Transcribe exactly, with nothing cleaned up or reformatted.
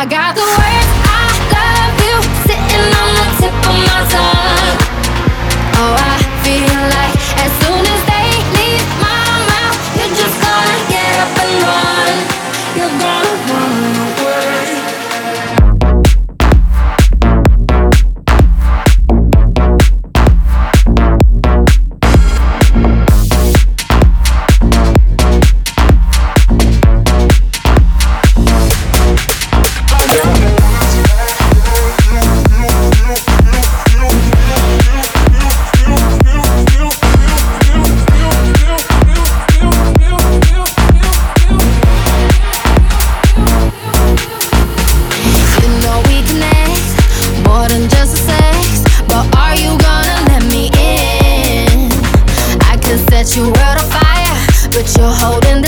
I got the words I love you sitting on the tip of my tongue. Oh, I feel like as soon as they leave my mouth, you're just gonna get up and run. You're gonna run away. Set your world on fire, but you're holding